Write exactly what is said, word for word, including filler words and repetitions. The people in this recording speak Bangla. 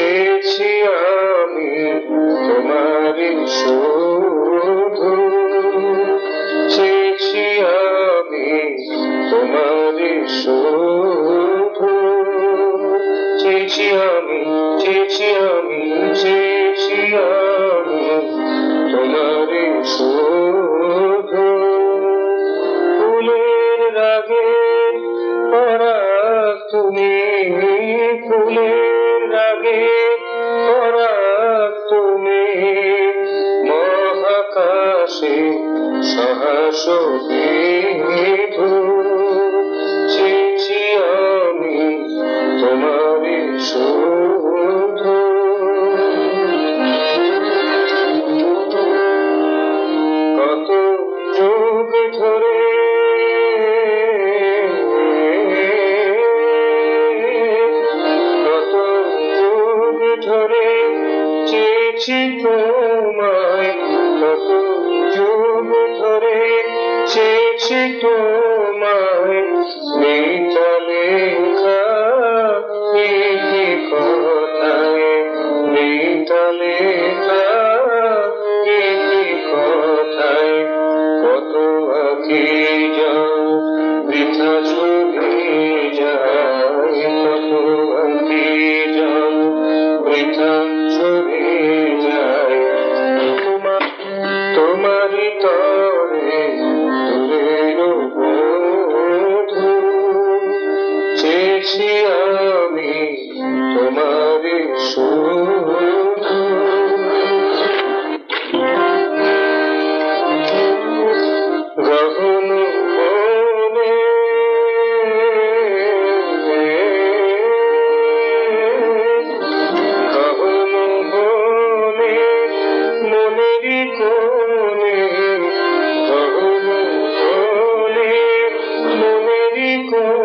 চেয়েছি আমি তোমারই শুধু, চেয়েছি আমি তোমারই শুধু, চেয়েছি আমি চেয়েছি আমি চেয়েছি আমি তোমারই শুধু। ফুলের রাগে পরাগ তুমি, ফুলের রাগে পরাগ তুমি, মহাকাশে সহাসনী ধূ। চেয়েছি আমি তোমারই শুধু। কত যুগ ধরে কত যুগ ধরে চেয়েছি তোমায়, কত যুগ ধরে চেয়েছি তোমায়, মিতা লেখা একটি কথায়, মিতা লেখা একটি কথায়, কত আঁকি যাও বৃথা ছুটে যায়, কত আঁকি যাও বৃথা ছুটে যায়। তোমার তোমারই তরে দূরের বধূ, চেয়েছি আমি তোমারই শুধু। গহন বনে গহন বনে মনেরই কোণে, গহন বনে মনেরই কোণে